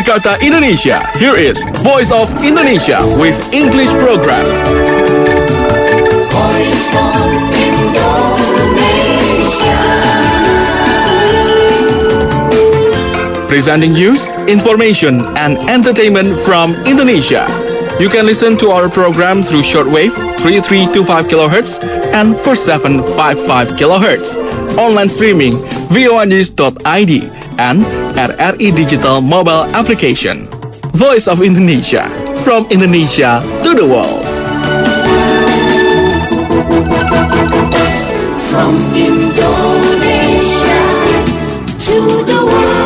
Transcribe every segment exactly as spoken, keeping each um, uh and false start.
Jakarta, Indonesia. Here is Voice of Indonesia with English program. Voice of Indonesia. Presenting news, information, and entertainment from Indonesia. You can listen to our program through shortwave three three two five kilohertz and four seven five five kilohertz. Online streaming voa news dot I D and R R I Digital mobile application. Voice of Indonesia, from Indonesia to the world. From Indonesia to the world.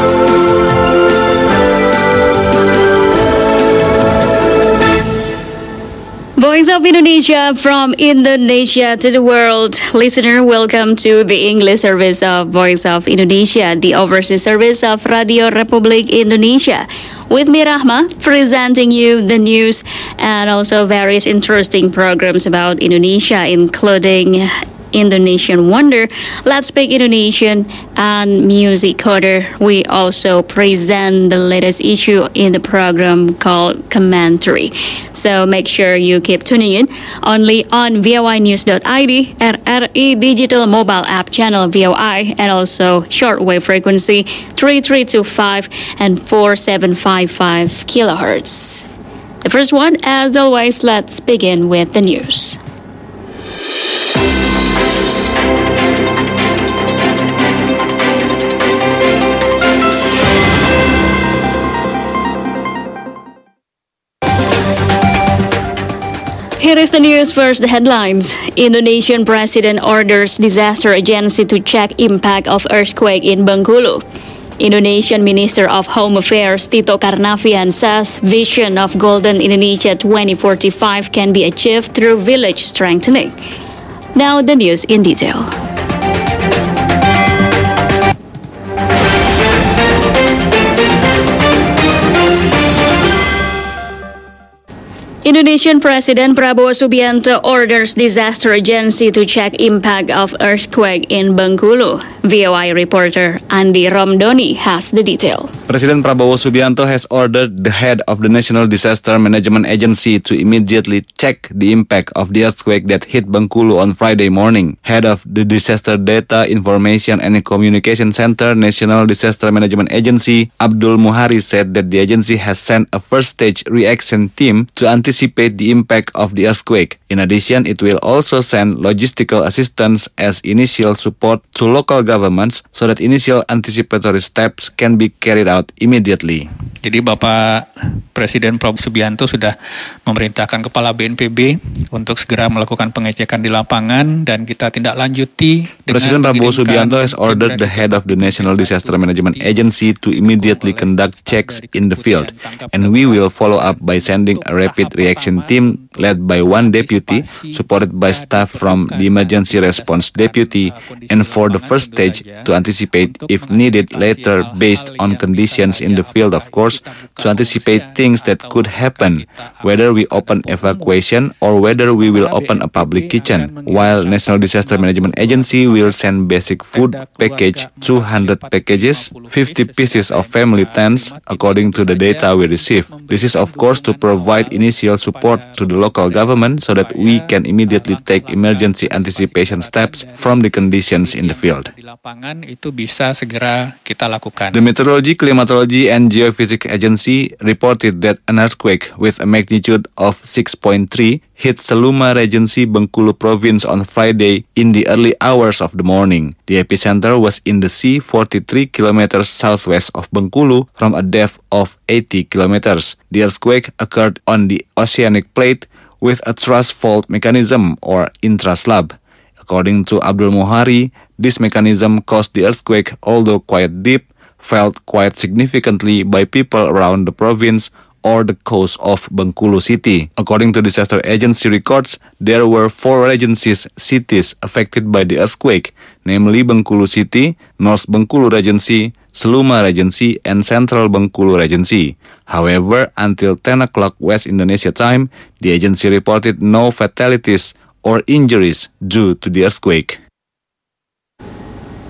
Voice of Indonesia, from Indonesia to the world. Listener, welcome to the English service of Voice of Indonesia, the overseas service of Radio Republik Indonesia. With me, Rahma, presenting you the news and also various interesting programs about Indonesia, including Indonesian Wonder, Let's Speak Indonesian, and Music Corner. We also present the latest issue in the program called Commentary. So make sure you keep tuning in only on voa news dot I D, R R I Digital mobile app channel V O I, and also shortwave frequency three three two five and four seven five five kilohertz. The first one, as always, let's begin with the news. Here is the news. First, the headlines. Indonesian President orders disaster agency to check impact of earthquake in Bengkulu. Indonesian Minister of Home Affairs Tito Karnavian says vision of Golden Indonesia twenty forty-five can be achieved through village strengthening. Now the news in detail. Indonesian President Prabowo Subianto orders disaster agency to check impact of earthquake in Bengkulu. V O I reporter Andi Romdoni has the detail. President Prabowo Subianto has ordered the head of the National Disaster Management Agency to immediately check the impact of the earthquake that hit Bengkulu on Friday morning. Head of the Disaster Data Information and Communication Center, National Disaster Management Agency, Abdul Muhari, said that the agency has sent a first-stage reaction team to anticipate anticipate the impact of the earthquake. In addition, it will also send logistical assistance as initial support to local governments so that initial anticipatory steps can be carried out immediately. Jadi Bapak Presiden Prabowo Subianto sudah memerintahkan Kepala B N P B untuk segera melakukan pengecekan di lapangan dan kita tindak lanjuti. Presiden Prabowo Subianto has ordered the head of the National Disaster Management Agency to immediately conduct checks in the field, and we will follow up by sending a rapid reaction team led by one deputy, supported by staff from the Emergency Response Deputy, and for the first stage to anticipate if needed later based on conditions in the field, of course, to anticipate things that could happen, whether we open evacuation or whether we will open a public kitchen. While National Disaster Management Agency will send basic food package two hundred packages, fifty pieces of family tents, according to the data we receive. This is of course to provide initial support to the local government so that we can immediately take emergency anticipation steps from the conditions in the field. The Meteorology, Climatology and Geophysics Agency reported that an earthquake with a magnitude of six point three hit Seluma Regency, Bengkulu Province on Friday in the early hours of the morning. The epicenter was in the sea forty-three kilometers southwest of Bengkulu from a depth of eighty kilometers. The earthquake occurred on the oceanic plate with a thrust fault mechanism or intraslab. According to Abdul Muhari, this mechanism caused the earthquake, although quite deep, felt quite significantly by people around the province or the coast of Bengkulu City. According to disaster agency records, there were four Regencies cities affected by the earthquake, namely Bengkulu City, North Bengkulu Regency, Seluma Regency, and Central Bengkulu Regency. However, until ten o'clock West Indonesia time, the agency reported no fatalities or injuries due to the earthquake.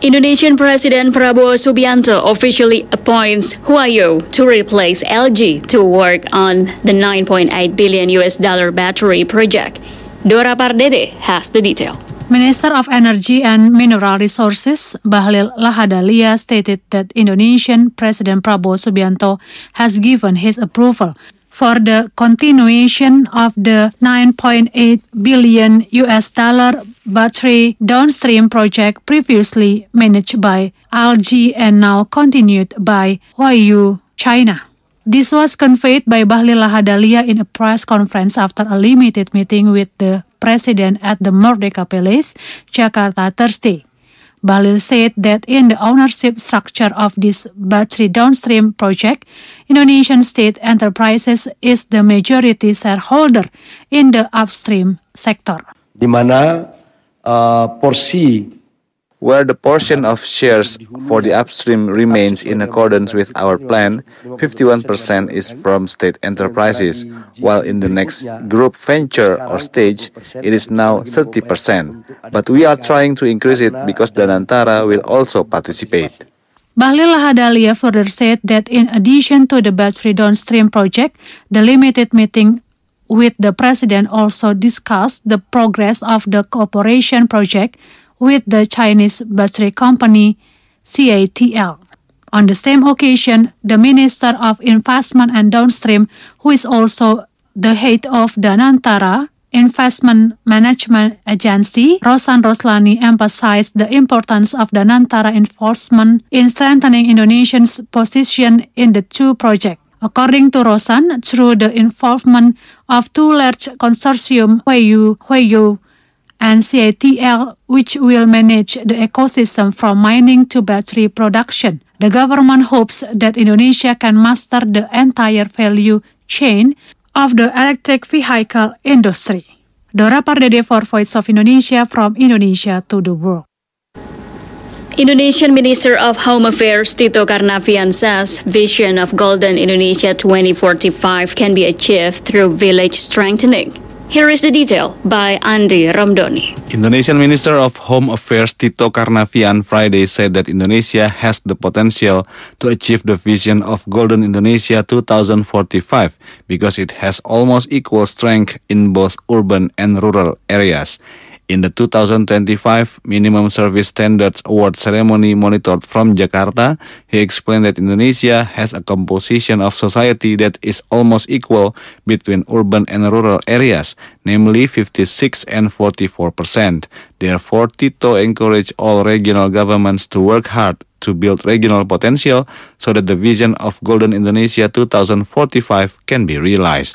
Indonesian President Prabowo Subianto officially appoints Huayou to replace L G to work on the nine point eight billion U S dollar battery project. Dora Pardede has the detail. Minister of Energy and Mineral Resources Bahlil Lahadalia stated that Indonesian President Prabowo Subianto has given his approval for the continuation of the nine point eight billion U S dollar battery downstream project previously managed by L G and now continued by Huayou, China. This was conveyed by Bahlil Lahadalia in a press conference after a limited meeting with the President at the Merdeka Palace, Jakarta, Thursday. Bahlil said that in the ownership structure of this battery downstream project, Indonesian State Enterprises is the majority shareholder in the upstream sector. Di mana uh, porsi where the portion of shares for the upstream remains in accordance with our plan, fifty-one percent is from state enterprises, while in the next group venture or stage, it is now thirty percent. But we are trying to increase it because Danantara will also participate. Bahlil Lahadalia further said that in addition to the battery downstream project, the limited meeting with the President also discussed the progress of the cooperation project with the Chinese battery company C A T L. On the same occasion, the Minister of Investment and Downstream, who is also the head of Danantara Investment Management Agency, Rosan Roslani, emphasized the importance of Danantara investment in strengthening Indonesia's position in the two projects. According to Rosan, through the involvement of two large consortium, Huayou, Huayou, and C A T L, which will manage the ecosystem from mining to battery production, the government hopes that Indonesia can master the entire value chain of the electric vehicle industry. Dora Pardede for Voice of Indonesia from Indonesia to the world. Indonesian Minister of Home Affairs Tito Karnavian says vision of Golden Indonesia twenty forty-five can be achieved through village strengthening. Here is the detail by Andi Romdoni. Indonesian Minister of Home Affairs Tito Karnavian Friday said that Indonesia has the potential to achieve the vision of Golden Indonesia twenty forty-five because it has almost equal strength in both urban and rural areas. In the two thousand twenty-five Minimum Service Standards Award ceremony monitored from Jakarta, he explained that Indonesia has a composition of society that is almost equal between urban and rural areas, namely fifty-six and forty-four percent. Therefore, Tito encouraged all regional governments to work hard to build regional potential so that the vision of Golden Indonesia twenty forty-five can be realized.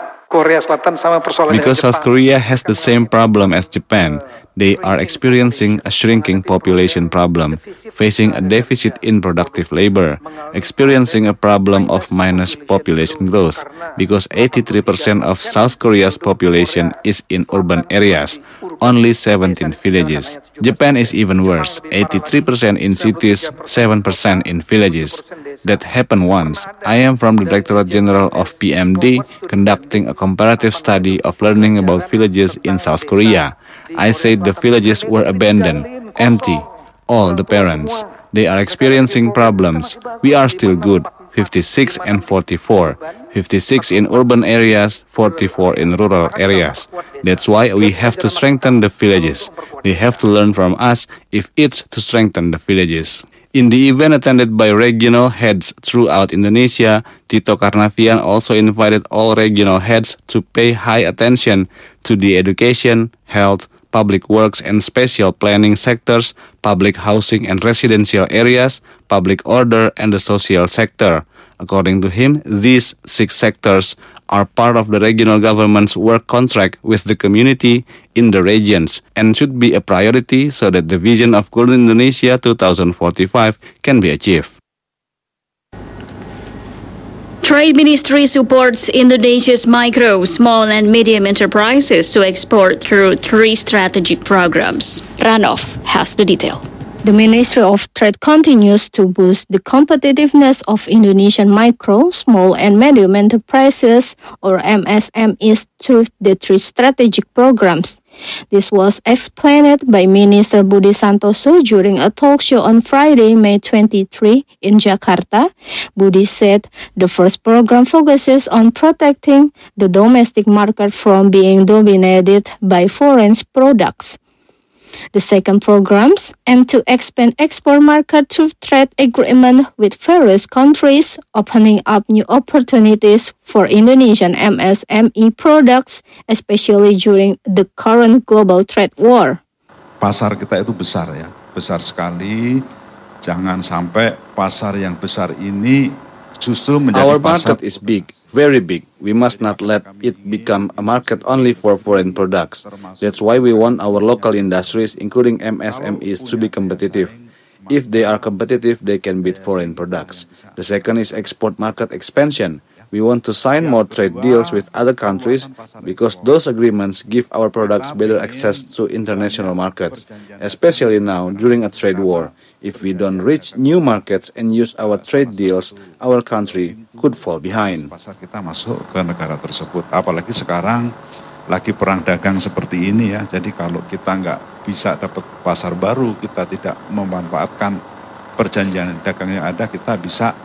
Because South Korea has the same problem as Japan, they are experiencing a shrinking population problem, facing a deficit in productive labor, experiencing a problem of minus population growth, because eighty-three percent of South Korea's population is in urban areas, only seventeen villages. Japan is even worse, eighty-three percent in cities, seven percent in villages. That happened once. I am from the Directorate General of P M D, conducting a comparative study of learning about villages in South Korea. I said the villages were abandoned, empty, all the parents. They are experiencing problems. We are still good, fifty-six and forty-four. fifty-six in urban areas, forty-four in rural areas. That's why we have to strengthen the villages. They have to learn from us if it's to strengthen the villages. In the event attended by regional heads throughout Indonesia, Tito Karnavian also invited all regional heads to pay high attention to the education, health, public works and spatial planning sectors, public housing and residential areas, public order and the social sector. According to him, these six sectors are part of the regional government's work contract with the community in the regions and should be a priority so that the vision of Golden Indonesia twenty forty-five can be achieved. Trade Ministry supports Indonesia's micro, small and medium enterprises to export through three strategic programs. Ranov has the detail. The Ministry of Trade continues to boost the competitiveness of Indonesian micro, small and medium enterprises or M S M Es through the three strategic programs. This was explained by Minister Budi Santoso during a talk show on Friday, May twenty-third in Jakarta. Budi said the first program focuses on protecting the domestic market from being dominated by foreign products. The second programs aim to expand export market through trade agreement with various countries, opening up new opportunities for Indonesian M S M E products, especially during the current global trade war. Pasar kita itu besar ya, besar sekali. Jangan sampai pasar yang besar ini justru menjadi Our pasar. market is big, very big. We must not let it become a market only for foreign products. That's why we want our local industries, including M S M Es, to be competitive. If they are competitive, they can beat foreign products. The second is export market expansion. We want to sign more trade deals with other countries because those agreements give our products better access to international markets, especially now during a trade war. If we don't reach new markets and use our trade deals, our country could fall behind. Pasar kita masuk ke negara tersebut, apalagi sekarang lagi perang dagang seperti ini ya. Jadi kalau kita nggak bisa dapat pasar baru, kita tidak memanfaatkan perjanjian dagang yang ada, kita bisa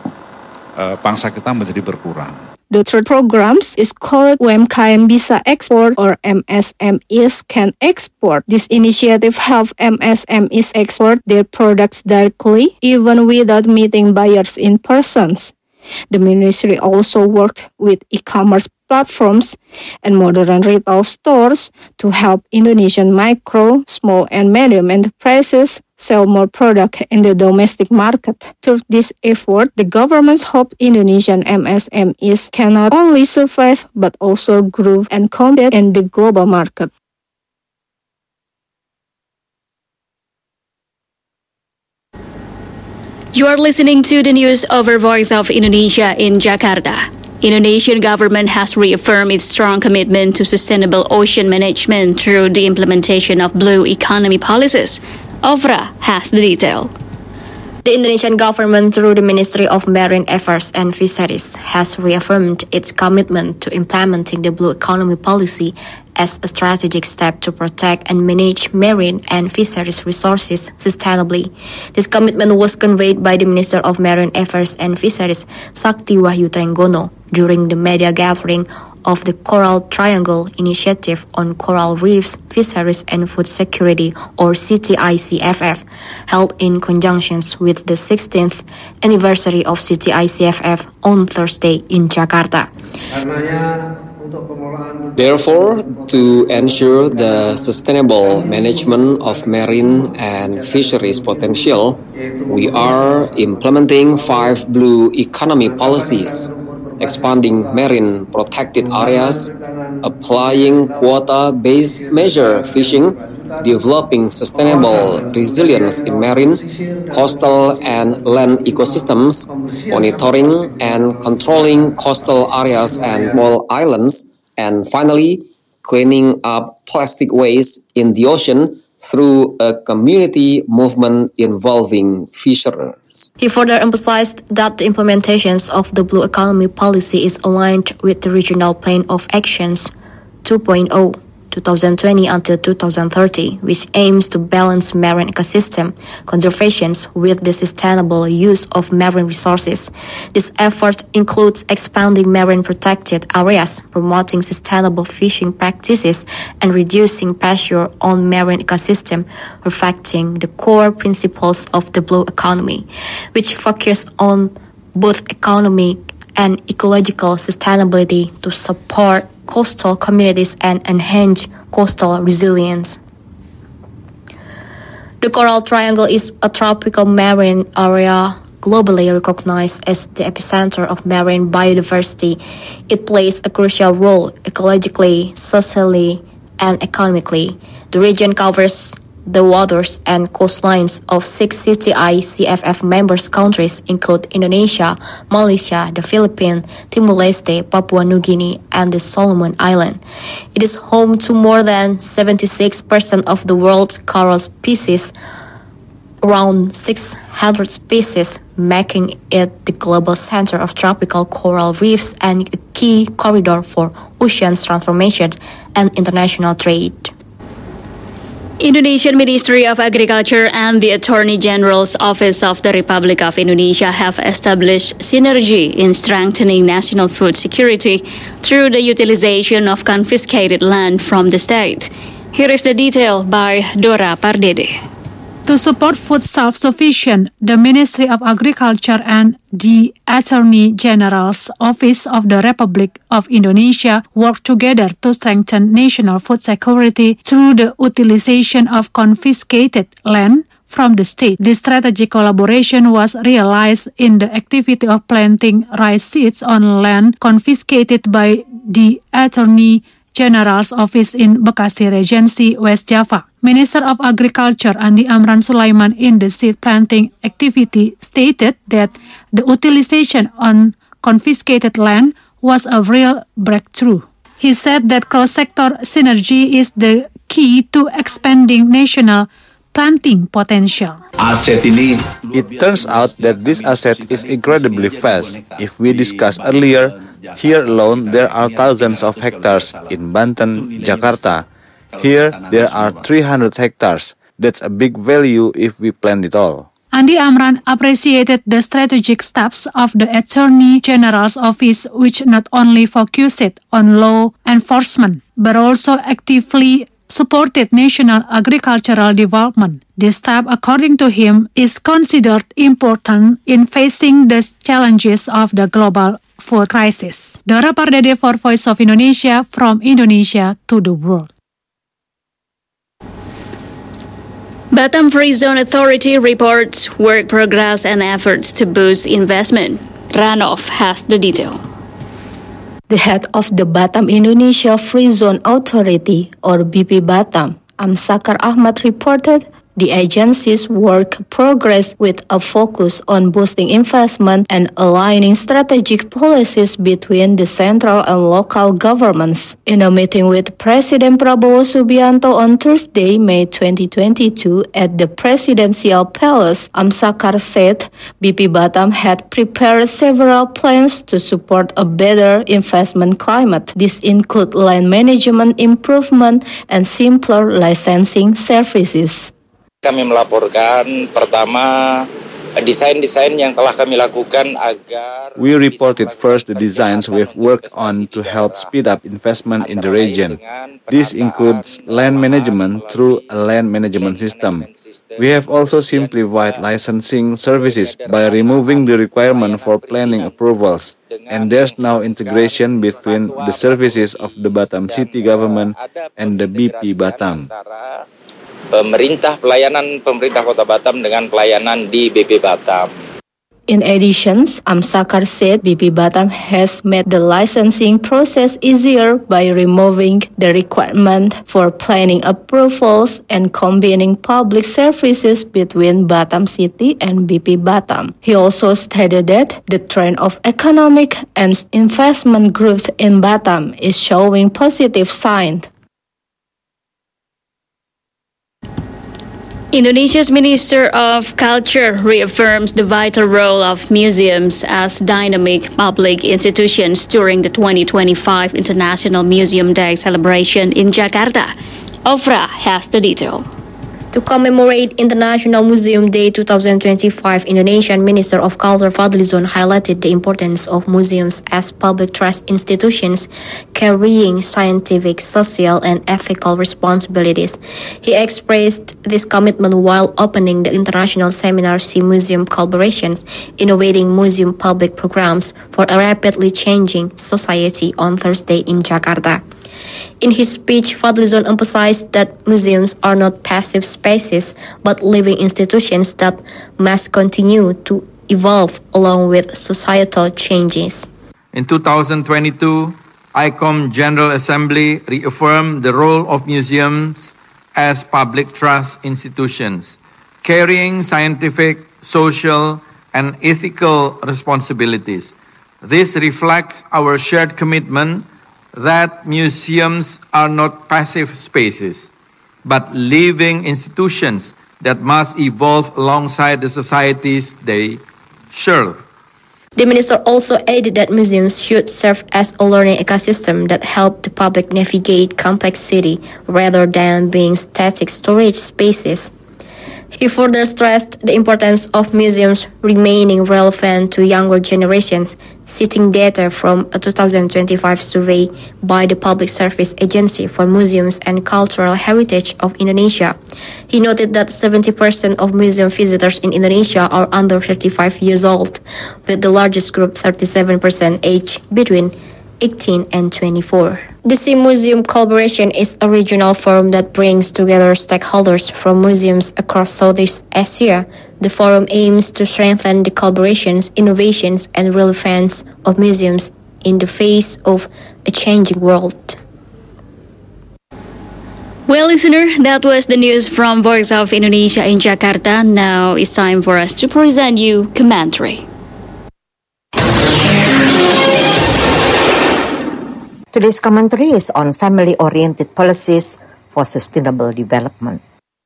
bangsa kita menjadi berkurang. The third programs is called U M K M Bisa Export or M S M Es Can Export. This initiative helps M S M Es export their products directly, even without meeting buyers in person. The ministry also worked with e-commerce platforms and modern retail stores to help Indonesian micro, small and medium enterprises sell more product in the domestic market. Through this effort, the government's hope Indonesian M S M Es can not only survive but also grow and compete in the global market. You are listening to the news over Voice of Indonesia in Jakarta. Indonesian government has reaffirmed its strong commitment to sustainable ocean management through the implementation of blue economy policies. Ofra has the detail. The Indonesian government, through the Ministry of Marine Affairs and Fisheries, has reaffirmed its commitment to implementing the blue economy policy as a strategic step to protect and manage marine and fisheries resources sustainably. This commitment was conveyed by the Minister of Marine Affairs and Fisheries, Sakti Wahyu Trenggono, during the media gathering of the Coral Triangle Initiative on Coral Reefs, Fisheries and Food Security, or C T I C F F, held in conjunction with the sixteenth anniversary of C T I C F F on Thursday in Jakarta. Therefore, to ensure the sustainable management of marine and fisheries potential, we are implementing five blue economy policies, expanding marine protected areas, applying quota-based measure fishing, developing sustainable resilience in marine, coastal and land ecosystems, monitoring and controlling coastal areas and small islands, and finally, cleaning up plastic waste in the ocean through a community movement involving fishermen. He further emphasized that the implementations of the Blue Economy policy is aligned with the Regional Plan of Actions two point oh, twenty twenty until two thousand thirty, which aims to balance marine ecosystem conservation with the sustainable use of marine resources. This effort includes expanding marine protected areas, promoting sustainable fishing practices, and reducing pressure on marine ecosystem, reflecting the core principles of the Blue Economy, which focus on both economic and ecological sustainability to support coastal communities and enhance coastal resilience. The Coral Triangle is a tropical marine area globally recognized as the epicenter of marine biodiversity. It plays a crucial role ecologically, socially, and economically. The region covers the waters and coastlines of six C T I C F F members countries include Indonesia, Malaysia, the Philippines, Timor-Leste, Papua New Guinea, and the Solomon Islands. It is home to more than seventy-six percent of the world's coral species, around six hundred species, making it the global center of tropical coral reefs and a key corridor for oceans transformation and international trade. Indonesian Ministry of Agriculture and the Attorney General's Office of the Republic of Indonesia have established synergy in strengthening national food security through the utilization of confiscated land from the state. Here is the detail by Dora Pardede. To support food self-sufficiency, the Ministry of Agriculture and the Attorney General's Office of the Republic of Indonesia work together to strengthen national food security through the utilization of confiscated land from the state. This strategic collaboration was realized in the activity of planting rice seeds on land confiscated by the Attorney General's Office in Bekasi Regency, West Java. Minister of Agriculture Andi Amran Sulaiman in the seed planting activity stated that the utilization on confiscated land was a real breakthrough. He said that cross-sector synergy is the key to expanding national planting potential. It turns out that this asset is incredibly vast. If we discussed earlier, here alone there are thousands of hectares in Banten, Jakarta. Here there are three hundred hectares. That's a big value if we plant it all. Andi Amran appreciated the strategic steps of the Attorney General's Office, which not only focused on law enforcement, but also actively supported national agricultural development. This step, according to him, is considered important in facing the challenges of the global food crisis. Dora Pardede for Voice of Indonesia, from Indonesia to the world. Batam Free Zone Authority reports work progress and efforts to boost investment. Ranov has the detail. The head of the Batam Indonesia Free Zone Authority, or B P Batam, Amsakar Ahmad, reported the agency's work progress with a focus on boosting investment and aligning strategic policies between the central and local governments. In a meeting with President Prabowo Subianto on Thursday, May twenty twenty-two, at the Presidential Palace, Amsakar said B P Batam had prepared several plans to support a better investment climate. These include land management improvement and simpler licensing services. Kami melaporkan pertama desain-desain yang telah kami lakukan agar we reported first the designs we've worked on to help speed up investment in the region. This includes land management through a land management system. We have also simplified licensing services by removing the requirement for planning approvals. And there's now integration between the services of the Batam City Government and the B P Batam. Pemerintah pelayanan pemerintah Kota Batam dengan pelayanan di B P Batam. In addition, Amsakar said B P Batam has made the licensing process easier by removing the requirement for planning approvals and combining public services between Batam City and B P Batam. He also stated that the trend of economic and investment growth in Batam is showing positive signs. Indonesia's Minister of Culture reaffirms the vital role of museums as dynamic public institutions during the twenty twenty-five International Museum Day celebration in Jakarta. Ofra has the detail. To commemorate International Museum Day twenty twenty-five, Indonesian Minister of Culture Fadlizon highlighted the importance of museums as public trust institutions carrying scientific, social, and ethical responsibilities. He expressed this commitment while opening the international seminar See Museum Collaborations, Innovating Museum Public Programs for a Rapidly Changing Society on Thursday in Jakarta. In his speech, Fadlizon emphasized that museums are not passive spaces, but living institutions that must continue to evolve along with societal changes. In two thousand twenty-two, I C O M General Assembly reaffirmed the role of museums as public trust institutions, carrying scientific, social, and ethical responsibilities. This reflects our shared commitment that museums are not passive spaces, but living institutions that must evolve alongside the societies they serve. The minister also added that museums should serve as a learning ecosystem that help the public navigate complexity rather than being static storage spaces. He further stressed the importance of museums remaining relevant to younger generations, citing data from a two thousand twenty-five survey by the Public Service Agency for Museums and Cultural Heritage of Indonesia. He noted that seventy percent of museum visitors in Indonesia are under fifty-five years old, with the largest group thirty-seven percent aged between eighteen and twenty-four. The Sea Museum Collaboration is a regional forum that brings together stakeholders from museums across Southeast Asia. The forum aims to strengthen the collaborations, innovations, and relevance of museums in the face of a changing world. Well, listener, that was the news from Voice of Indonesia in Jakarta. Now it's time for us to present you commentary. Today's commentary is on family-oriented policies for sustainable development.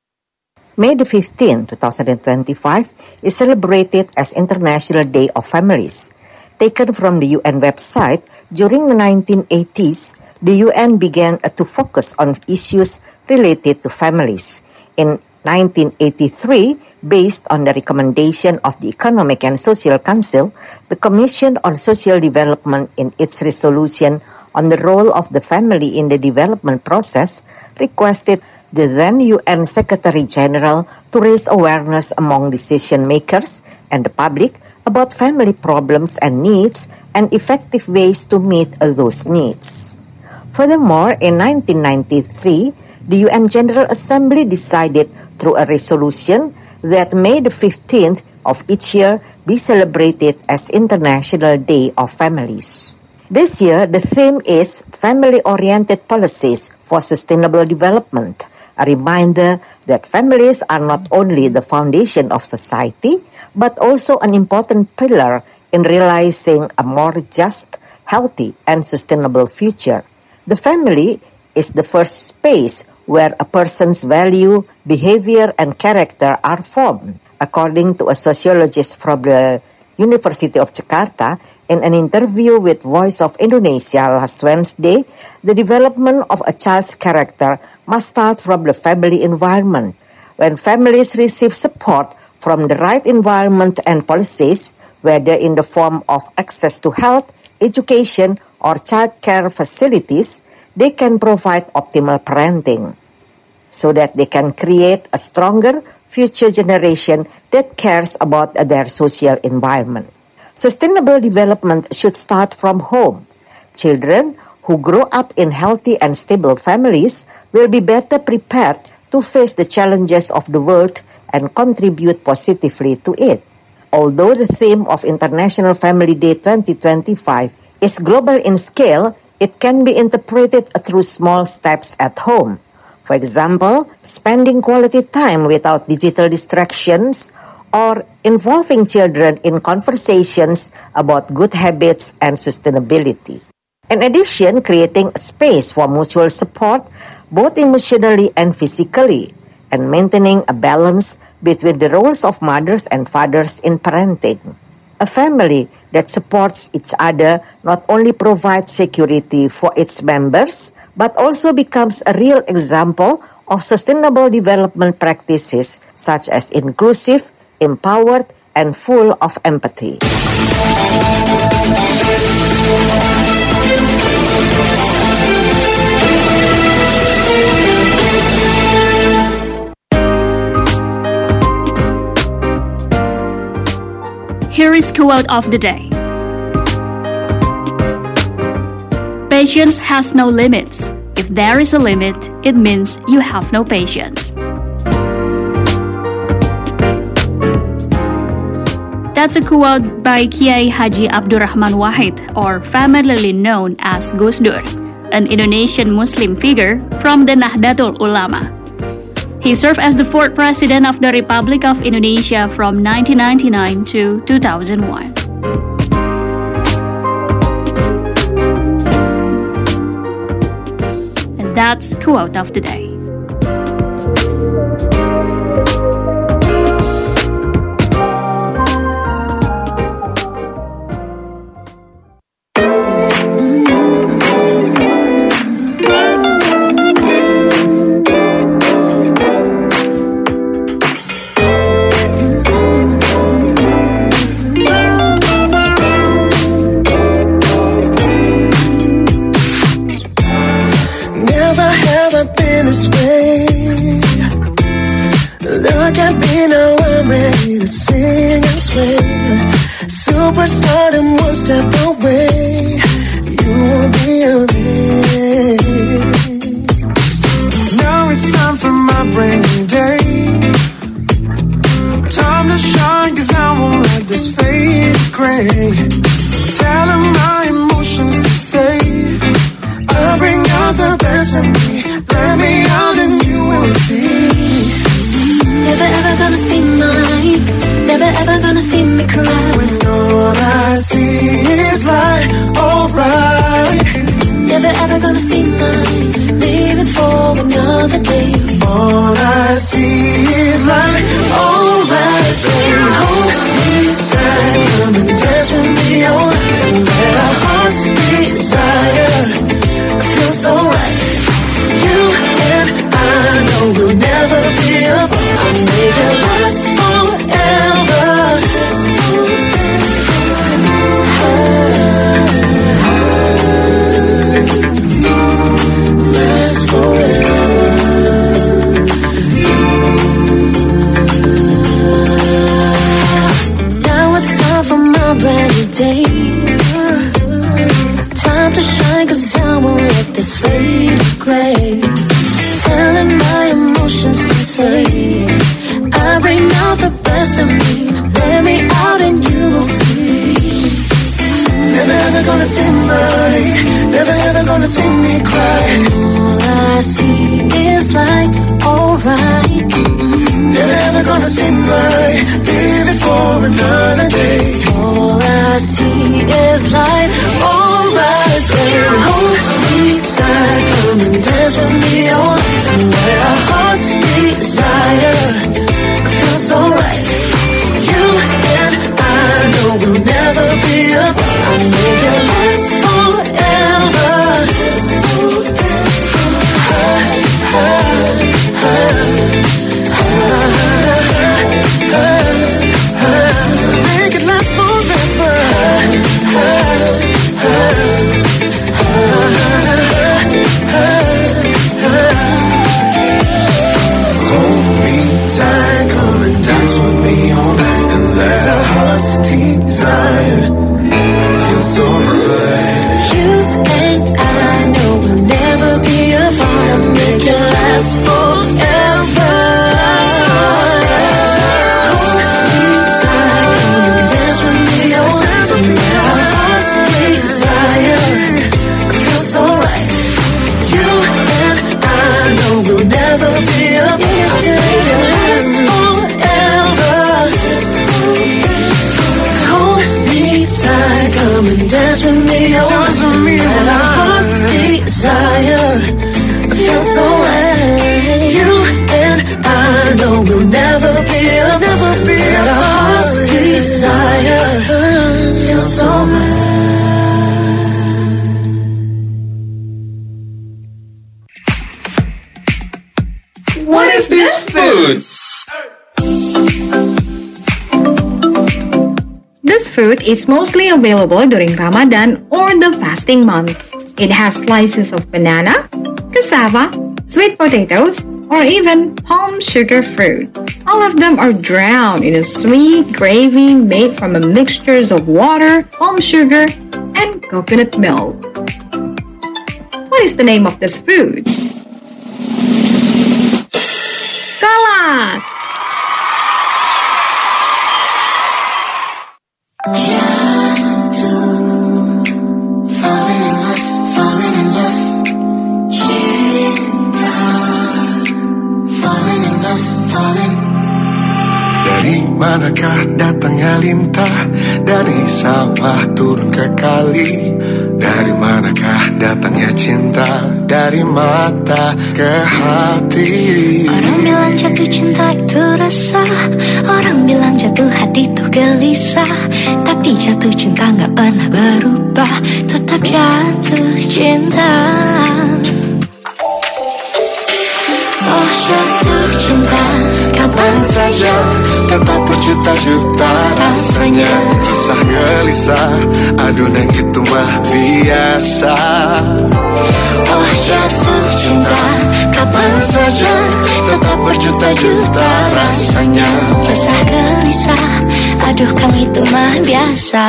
May the fifteenth, twenty twenty-five is celebrated as International Day of Families. Taken from the U N website, during the nineteen eighties, the U N began to focus on issues related to families. In nineteen eighty-three, based on the recommendation of the Economic and Social Council, the Commission on Social Development in its resolution on the role of the family in the development process requested the then U N Secretary General to raise awareness among decision makers and the public about family problems and needs and effective ways to meet those needs. Furthermore, in nineteen ninety-three, the U N General Assembly decided through a resolution that May the fifteenth of each year be celebrated as International Day of Families. This year, the theme is Family-Oriented Policies for Sustainable Development, a reminder that families are not only the foundation of society, but also an important pillar in realizing a more just, healthy, and sustainable future. The family is the first space where a person's value, behavior, and character are formed. According to a sociologist from the University of Jakarta, in an interview with Voice of Indonesia last Wednesday, the development of a child's character must start from the family environment. When families receive support from the right environment and policies, whether in the form of access to health, education, or child care facilities, they can provide optimal parenting so that they can create a stronger future generation that cares about their social environment. Sustainable development should start from home. Children who grow up in healthy and stable families will be better prepared to face the challenges of the world and contribute positively to it. Although the theme of International Family Day twenty twenty-five is global in scale, it can be interpreted through small steps at home. For example, spending quality time without digital distractions, or involving children in conversations about good habits and sustainability. In addition, creating a space for mutual support, both emotionally and physically, and maintaining a balance between the roles of mothers and fathers in parenting. A family that supports each other not only provides security for its members, but also becomes a real example of sustainable development practices such as inclusive, empowered, and full of empathy. Here is quote of the day. Patience has no limits. If there is a limit, it means you have no patience. That's a quote by Kiai Haji Abdurrahman Wahid, or familiarly known as Gus Dur, an Indonesian Muslim figure from the Nahdlatul Ulama. He served as the fourth president of the Republic of Indonesia from nineteen ninety-nine to two thousand one. And that's quote of the day. dance with me. Let me out and you will see. Never ever gonna see mine. Never ever gonna see me cry. When all I see is light, alright. Never ever gonna see mine. Leave it for another day. All I see is light, alright. Baby, hold me tight. Come and dance with me all night. And let our hearts desire feel so right. You and I know we'll never be apart. I'll make it last forever. Last forever. Now it's time for my brand new day. Time to shine, 'cause I won't let this fade to gray. Telling my emotions to say, I bring out the best in me. Let me out and you will see. Never ever gonna see mine. Never ever gonna see me cry. All I see is light, alright. Never ever gonna see mine. Leave it for another day. All I see is light, alright. Baby, hold me tight. Come and dance with me all night. And let our hearts desire feel so right. You and I know we'll never be apart. I'll make it last forever. Ah, ah, ah, ah, ah, ah. Make it last forever. Ah, ah, ah, ah, ah. Hold me tight, come and dance with me all night. And let our hearts desire feel so right. You and I know we'll never be apart. I'll make it last forever. Hold me tight, come and dance with me all night. And let our hearts desire feel so right. You and I know we'll never be apart. I'll make it last forever. Hold me tight, come and dance with me all night. And our hearts desire feel so right. You and I know we'll never be apart. Never be apart. Our hearts desire feel so right. What is this food? This food is mostly available during Ramadan or the fasting month. It has slices of banana, cassava, sweet potatoes, or even palm sugar fruit. All of them are drowned in a sweet gravy made from a mixture of water, palm sugar, and coconut milk. What is the name of this food? Kolak! Dari manakah datangnya lintah? Dari sawah turun ke kali. Dari manakah datangnya cinta? Dari mata ke hati. Orang bilang jatuh cinta itu rasa, orang bilang jatuh hati itu gelisah. Tapi jatuh cinta gak pernah berubah, tetap jatuh cinta. Oh jatuh cinta, kapan saja, tetap berjuta-juta rasanya. Kisah gelisah, adunan itu mah biasa. Oh jatuh cinta, kapan saja, tetap berjuta-juta rasanya. Kisah gelisah, aduh kan itu mah biasa.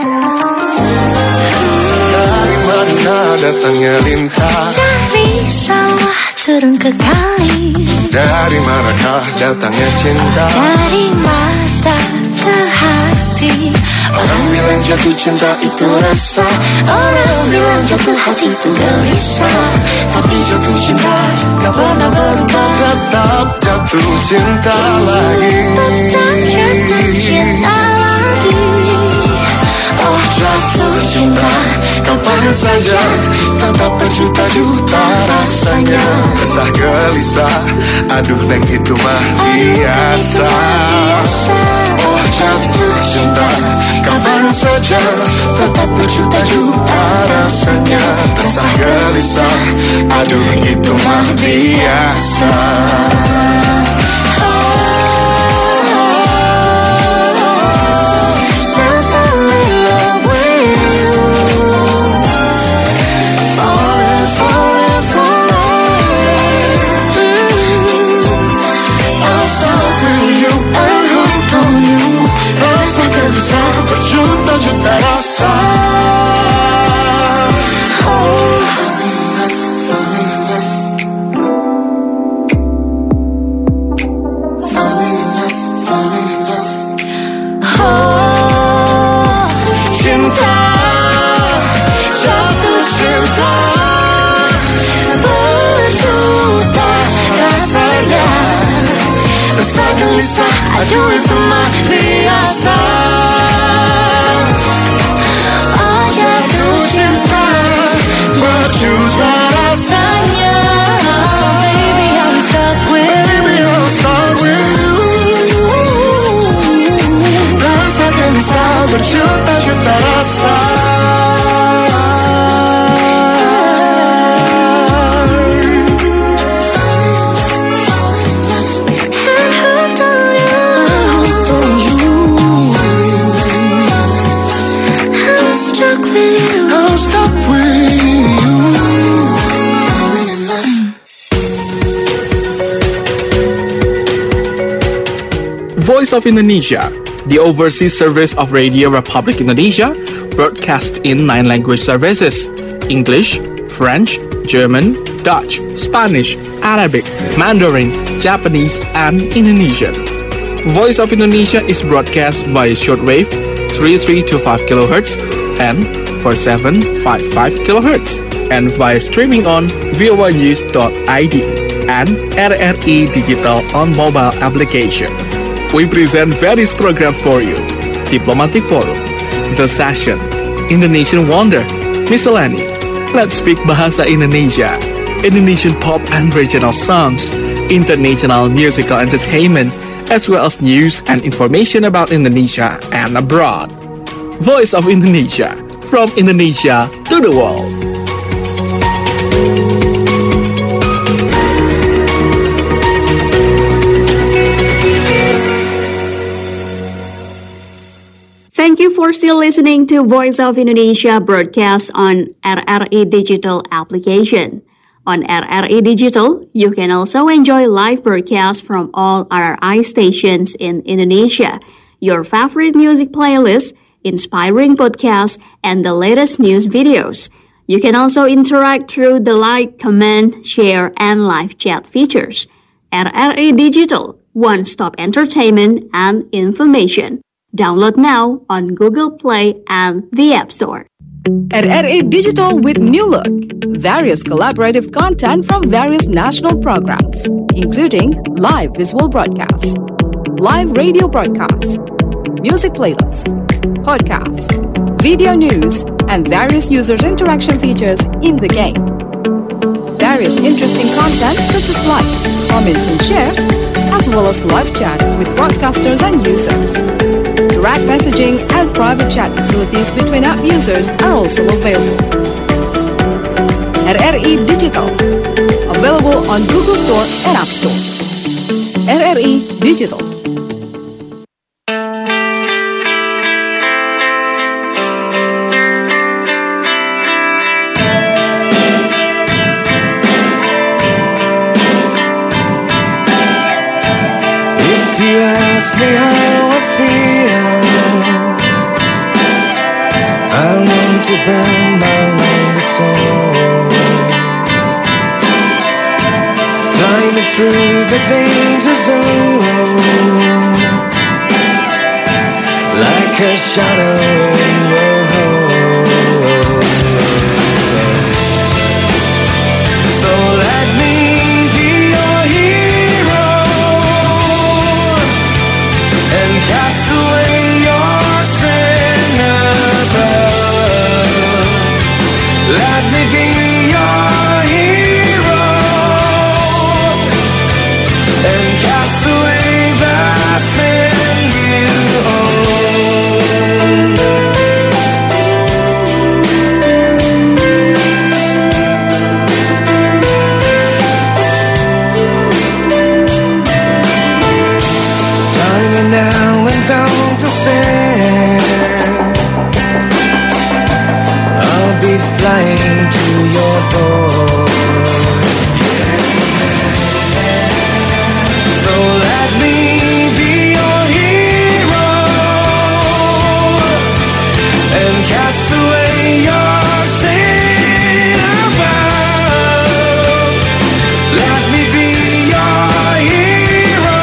Dari mana datangnya lintah? Dari sawah turun ke kali. Dari manakah datangnya cinta? Dari mata ke hati. hati. Orang bilang jatuh cinta itu rasa, orang bilang jatuh hati itu gelisah. Tapi jatuh cinta gak pernah berubah, tetap jatuh cinta lagi. Tetap jatuh cinta lagi. Oh jatuh cinta kapan saja, tetap berjuta-juta rasanya. Resah gelisah, aduh neng itu mah biasa. Oh jatuh cinta kapan saja, tetap berjuta-juta rasanya. Resah gelisah, aduh itu mah biasa. Berjuta-juta rasa. Oh. Oh, cinta, jatuh cinta, berjuta rasanya. Rasa gelisah, aduh itu mah biasa. Berjuta rasanya. Baby, I'm stuck with Baby, I'm stuck with you. Rasakan bisa berjuta-juta rasa. I'm stuck with you. I'm stuck with Voice of Indonesia, the overseas service of Radio Republic Indonesia, broadcast in nine language services: English, French, German, Dutch, Spanish, Arabic, Mandarin, Japanese, and Indonesian. Voice of Indonesia is broadcast via shortwave three three two five kilohertz and four seven five five kilohertz, and via streaming on voa news dot i d and R R I Digital on mobile application. We present various programs for you: Diplomatic Forum, The Session, Indonesian Wonder, Miscellany, Let's Speak Bahasa Indonesia, Indonesian pop and regional songs, international musical entertainment, as well as news and information about Indonesia and abroad. Voice of Indonesia, from Indonesia to the world. Thank you for still listening to Voice of Indonesia broadcast on R R I Digital application. On R R I Digital, you can also enjoy live broadcasts from all R R I stations in Indonesia, your favorite music playlists, inspiring podcasts, and the latest news videos. You can also interact through the like, comment, share, and live chat features. R R I Digital, one-stop entertainment and information. Download now on Google Play and the App Store. R R I Digital with new look. Various collaborative content from various national programs, including live visual broadcasts, live radio broadcasts, music playlists, podcasts, video news, and various users' interaction features in the game. Various interesting content such as likes, comments, and shares, as well as live chat with broadcasters and users. Direct messaging and private chat facilities between app users are also available. R R I Digital, available on Google Store and App Store. R R I Digital. If you ask me how I feel, I want to burn my longest soul, flying it through the danger zone, like like a shadow in your home. So let me be your hero and cast away your sin above. Let me be your hero and cast away the sin you own. Fly me now and don't despair. I'll be flying to your door. So let me be your hero and cast away your sin above. Let me be your hero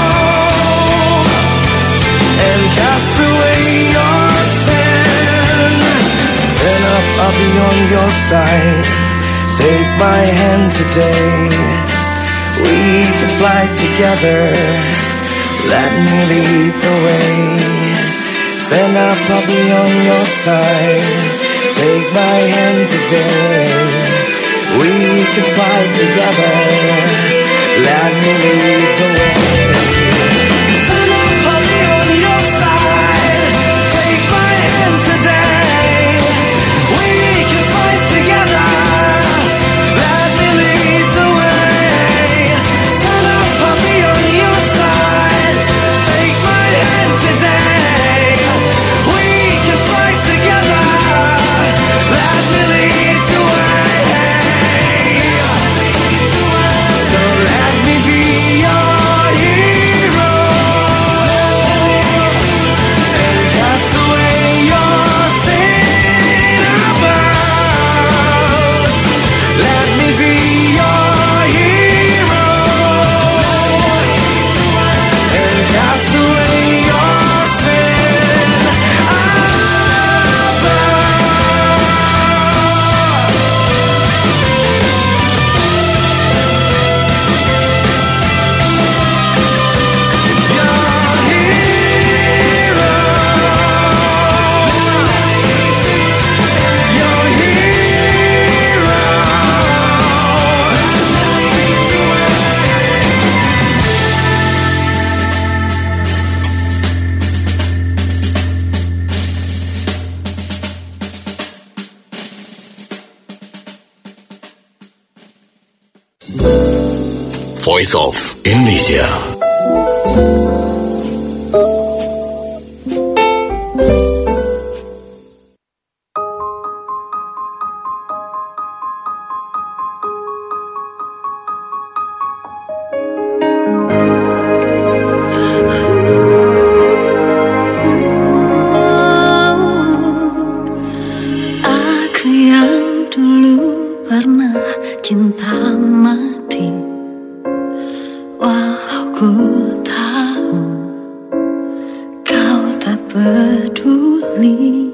and cast away your sin. Stand up, I'll be on your side. Take my hand today. We can fly together. Let me lead the way. Stand up, I'll be on your side. Take my hand today. We can fly together. Let me lead the way. Stand up, I'll be on your side. Take my hand today. We can fly together. Let me lead the way. Stand up, I'll be on your side. Take my hand today. We can fly together. Let me lead the way. So let me be your hero and cast away your sin above. Let me be your hero and cast away your sin above. Your hero. Voice of Indonesia. Aku yang dulu pernah cinta mati, walau ku tahu kau tak peduli.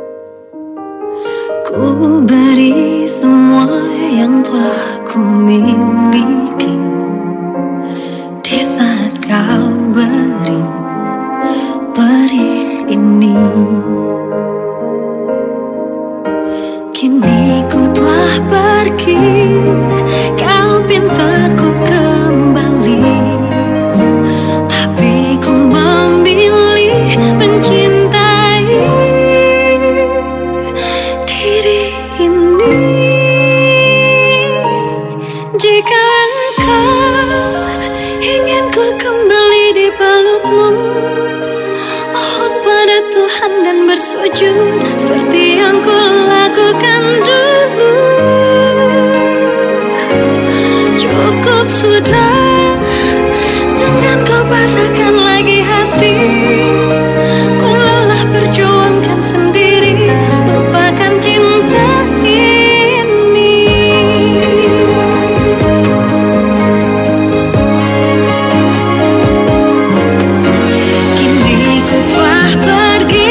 Ku beri semua yang telah ku miliki di saat kau beri perih ini. Kini ku telah pergi, kau pintaku kembali, tapi ku memilih mencintai diri ini. Jika engkau ingin ku kembali di pelukmu, mohon pada Tuhan dan bersujud seperti yang ku lakukan dulu. Cukup sudah dengan kau patahkan lagi hati. Ku lelah perjuangkan sendiri, lupakan cinta ini. Kini ku telah pergi,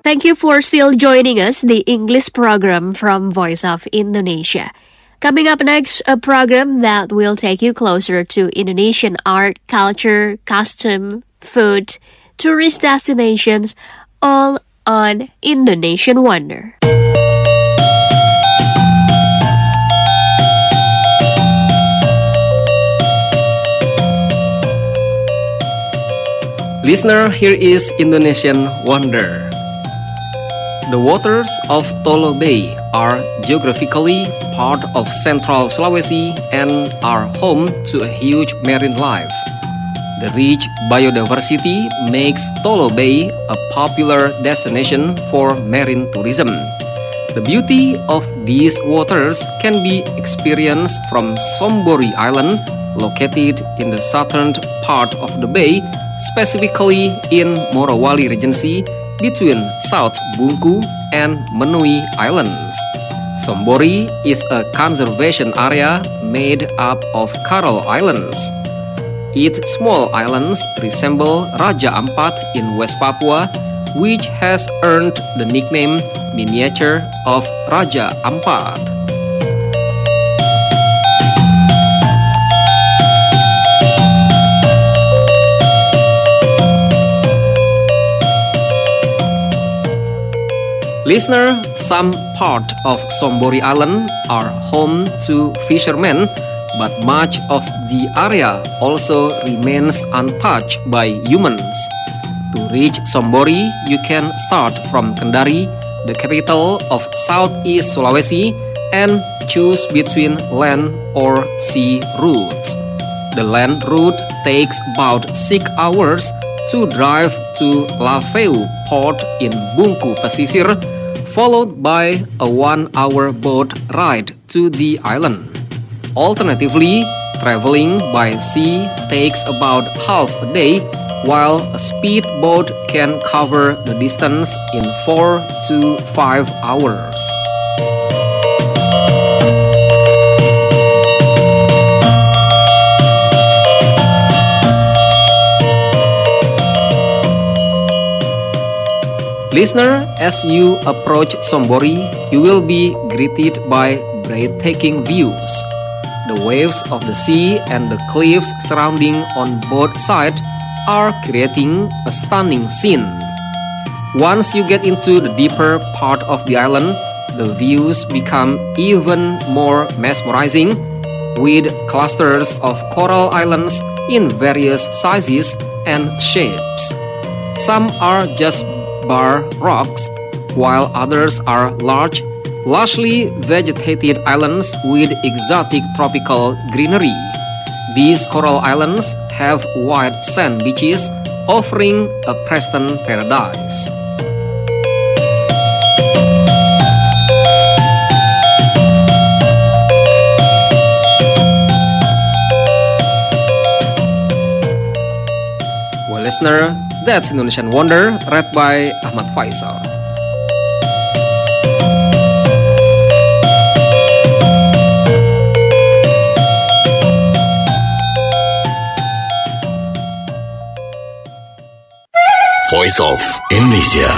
Thank you for still joining us, the English program from Voice of Indonesia. Coming up next, a program that will take you closer to Indonesian art, culture, custom, food, tourist destinations, all on Indonesian Wonder. Listener, here is Indonesian Wonder. The waters of Tolo Bay are geographically part of central Sulawesi and are home to a huge marine life. The rich biodiversity makes Tolo Bay a popular destination for marine tourism. The beauty of these waters can be experienced from Sombori Island, located in the southern part of the bay, specifically in Morowali Regency, between South Bungku and Menui Islands. Sombori is a conservation area made up of coral islands. Its small islands resemble Raja Ampat in West Papua, which has earned the nickname Miniature of Raja Ampat. Listener, some part of Sombori Island are home to fishermen, but much of the area also remains untouched by humans. To reach Sombori, you can start from Kendari, the capital of Southeast Sulawesi, and choose between land or sea routes. The land route takes about six hours to drive to Laveu Port in Bungku Pesisir, followed by a one-hour boat ride to the island. Alternatively, traveling by sea takes about half a day, while a speedboat can cover the distance in four to five hours. Listener, as you approach Sombori, you will be greeted by breathtaking views. The waves of the sea and the cliffs surrounding on both sides are creating a stunning scene. Once you get into the deeper part of the island, the views become even more mesmerizing, with clusters of coral islands in various sizes and shapes. Some are just bar rocks, while others are large, lushly vegetated islands with exotic tropical greenery. These coral islands have white sand beaches, offering a pristine paradise. Well, listener, that's Indonesian Wonder, read by Ahmad Faisal. Voice of Indonesia.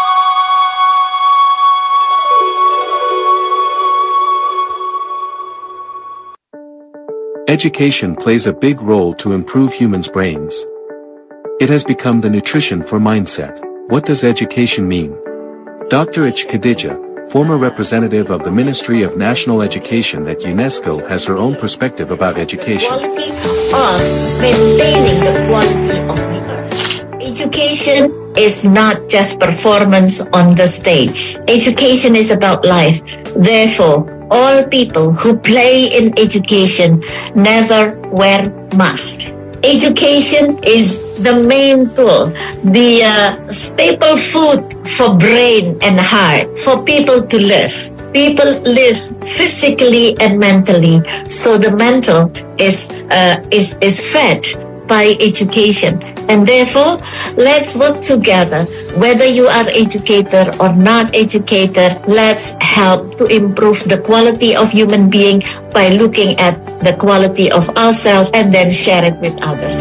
Education plays a big role to improve humans' brains. It has become the nutrition for mindset. What does education mean? Doctor H. Khadija, former representative of the Ministry of National Education at UNESCO, has her own perspective about education. Quality of maintaining the quality of the earth. Education is not just performance on the stage. Education is about life. Therefore, all people who play in education never wear masks. Education is the main tool, the uh, staple food for brain and heart, for people to live. People live physically and mentally, so the mental is uh, is is fed by education. And therefore, let's work together. Whether you are educator or not educator, let's help to improve the quality of human being by looking at the quality of ourselves and then share it with others.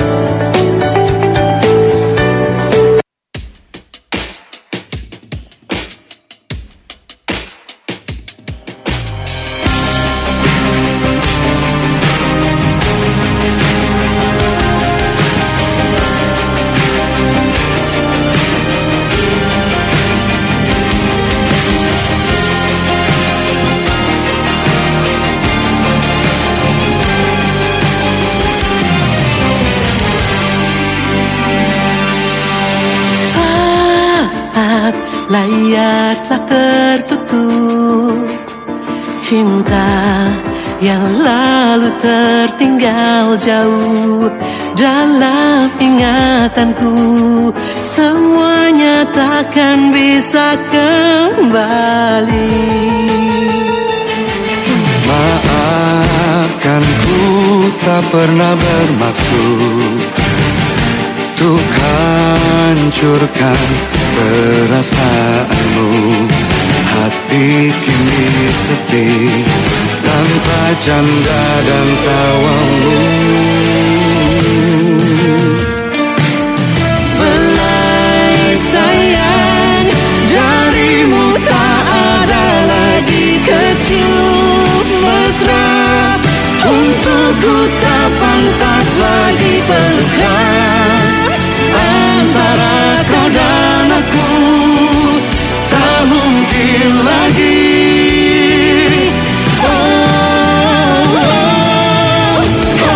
biarlah tertutup cinta yang lalu tertinggal jauh dalam ingatanku. Semuanya takkan bisa kembali. Maafkan ku tak pernah bermaksud untuk hancurkan perasaanmu. Hati kini sepi tanpa canda dan tawamu. Belai sayang, darimu tak ada lagi kecup mesra. Untukku tak pantas lagi pelukan antara kau dan aku. Tak mungkin lagi. Oh, oh, oh.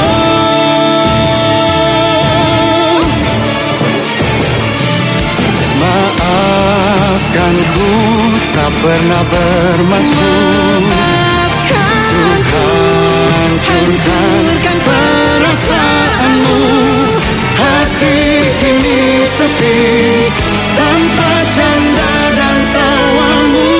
Maafkan ku tak pernah bermaksud hancurkan perasaanmu. Hati kini sepi tanpa canda dan tawamu.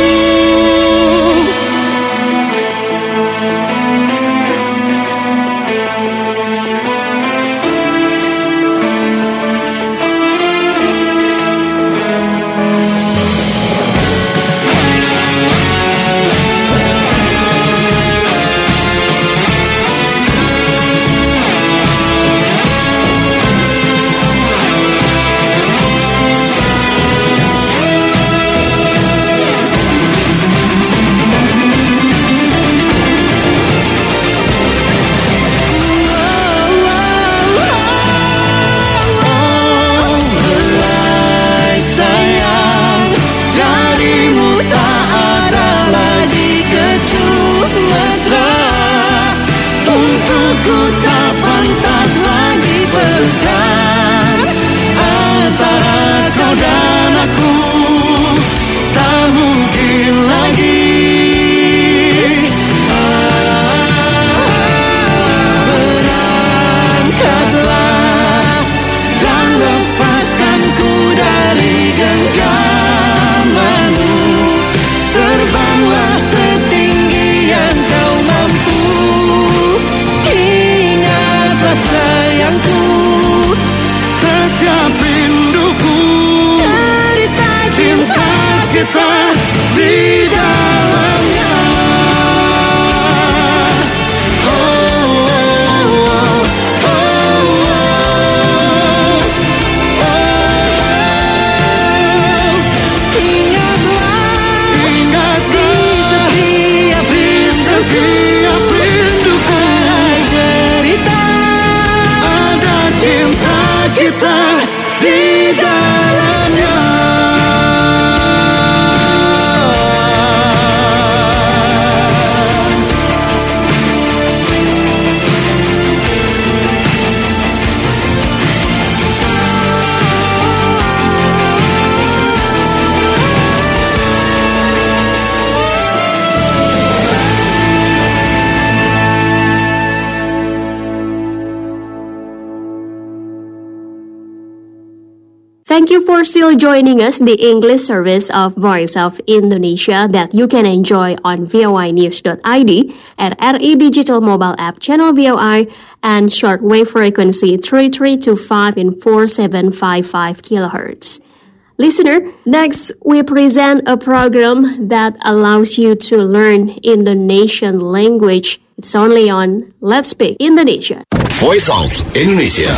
Thank you for still joining us, the English service of Voice of Indonesia that you can enjoy on voi news dot I D, at R E Digital Mobile App Channel V O I, and shortwave frequency three three two five and four seven five five kilohertz. Listener, next we present a program that allows you to learn Indonesian language. It's only on Let's Speak Indonesia. Voice of Indonesia.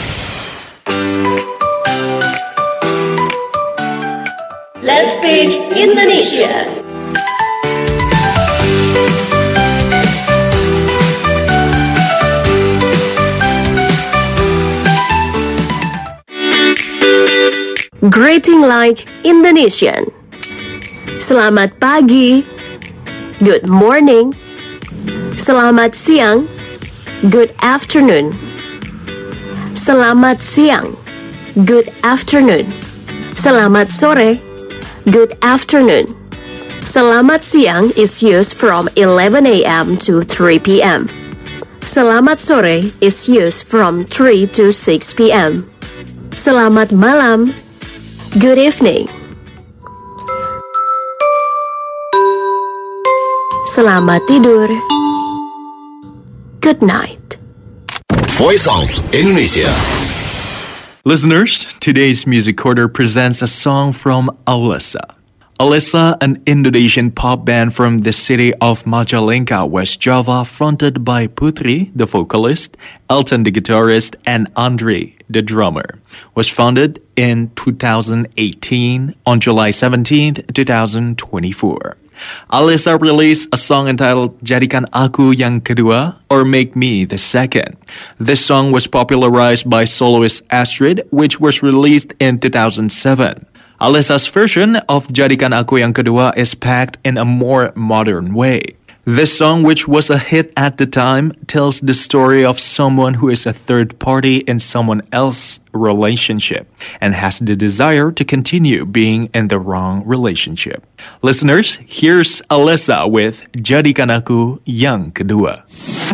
Let's Speak Indonesia. Greeting like Indonesian. Selamat pagi. Good morning. Selamat siang. Good afternoon. Selamat siang. Good afternoon. Selamat sore. Good afternoon. Selamat siang is used from eleven a.m. to three p.m. Selamat sore is used from three to six p.m. Selamat malam. Good evening. Selamat tidur. Good night. Voice of Indonesia. Listeners, today's music quarter presents a song from Alessa. Alessa, an Indonesian pop band from the city of Majalengka, West Java, fronted by Putri, the vocalist, Elton, the guitarist, and Andre, the drummer, was founded in two thousand eighteen on July seventeenth, twenty twenty-four. Alessa released a song entitled Jadikan Aku Yang Kedua or Make Me the Second. This song was popularized by soloist Astrid, which was released in two thousand seven. Alessa's version of Jadikan Aku Yang Kedua is packed in a more modern way. This song, which was a hit at the time, tells the story of someone who is a third party in someone else's relationship and has the desire to continue being in the wrong relationship. Listeners, here's Alessa with Jadikan Aku Yang Kedua.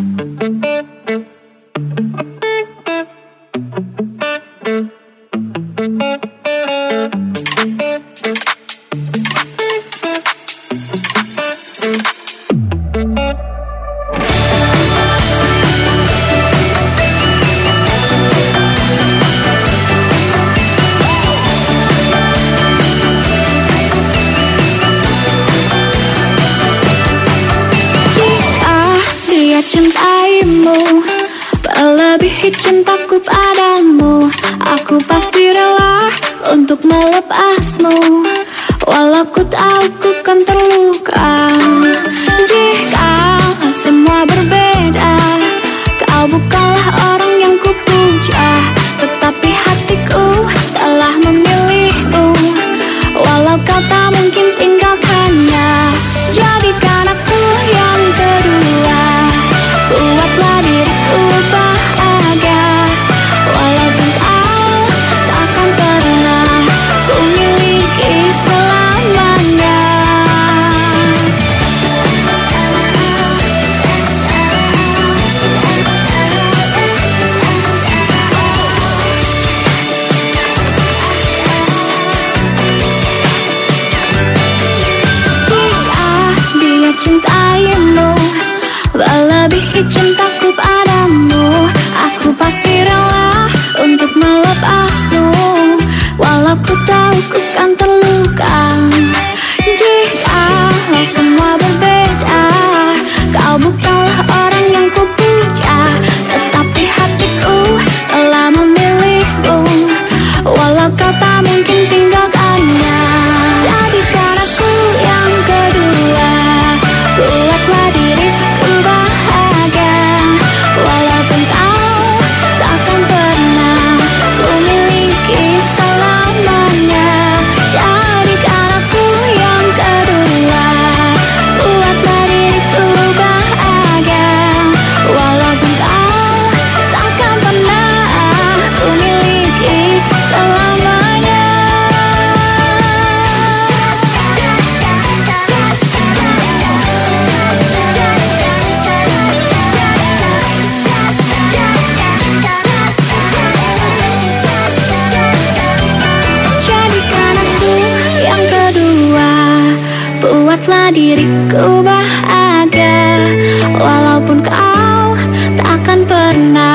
Cintaimu melebihi cintaku padamu, aku pasti rela untuk melepasmu, walau ku tahu ku kan terluka. Jika semua berbeda, kau bukanlah orang yang ku puja, tetapi hatiku telah memilihmu, walau kau tak mungkin tinggalkannya. Jadikan aku yang kedua, buatlah diriku bahagia, walaupun kau takkan pernah ku miliki selamanya. Jika dia cintaimu melebihi cintaku padamu, aku pasti rela untuk melepasmu, walau ku tahu ku kan terluka. Jika semua berbeda, kau bukanlah orang yang ku puja, tetapi hatiku telah memilihmu, walau kau tak mungkin tinggalkannya. Jadikan aku yang kedua, buatlah diriku bahagia, walaupun kau takkan pernah ku miliki selamanya. Jadikan aku yang kedua, buatlah diriku bahagia, walaupun kau takkan pernah ku miliki selamanya. Jadikan aku yang kedua, buatlah diriku bahagia, walaupun kau takkan pernah